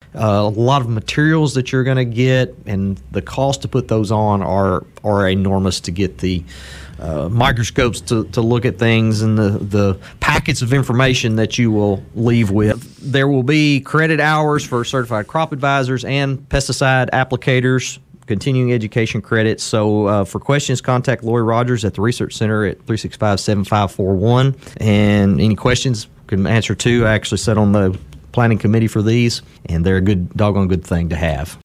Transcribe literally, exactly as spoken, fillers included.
Uh, a lot of materials that you're going to get, and the cost to put those on are are enormous to get the uh, microscopes to, to look at things and the, the packets of information that you will leave with. There will be credit hours for certified crop advisors and pesticide applicators, continuing education credits. So uh, for questions, contact Lori Rogers at the Research Center at three six five, seven five four one. And any questions can answer too. I actually sat on the planning committee for these, and they're a good, doggone good thing to have.